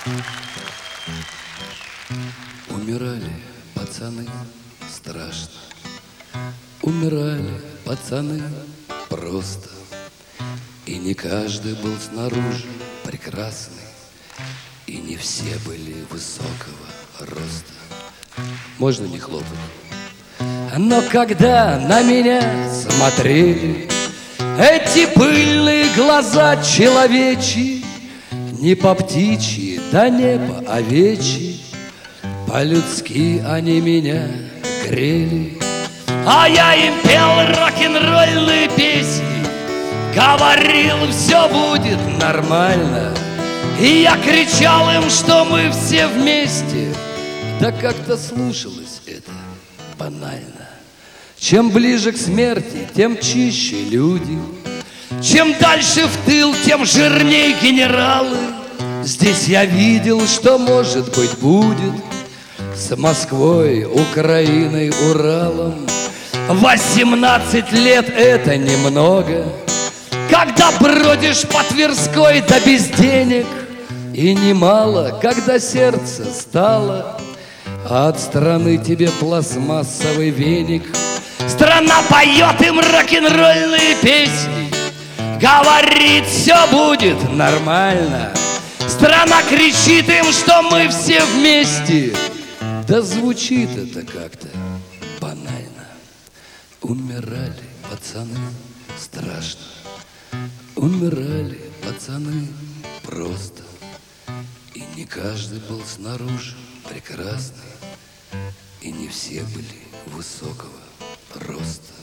Умирали пацаны страшно, умирали пацаны просто. И не каждый был снаружи прекрасный, и не все были высокого роста. Можно не хлопать? Но когда на меня смотрели эти пыльные глаза человечьи, не по птичьи, да не по овечьи, по-людски они меня грели. А я им пел рок-н-ролльные песни, говорил, все будет нормально. И я кричал им, что мы все вместе. Да как-то слушалось это банально. Чем ближе к смерти, тем чище люди. Чем дальше в тыл, тем жирней генералы. Здесь я видел, что, может быть, будет с Москвой, Украиной, Уралом. 18 лет — это немного, когда бродишь по Тверской да без денег. И немало, когда сердце стало, а от страны тебе пластмассовый веник. Страна поет им рок-н-ролльные песни, говорит, все будет нормально. Страна кричит им, что мы все вместе. Да звучит это как-то банально. Умирали пацаны страшно, умирали пацаны просто. И не каждый был снаружи прекрасный, и не все были высокого роста.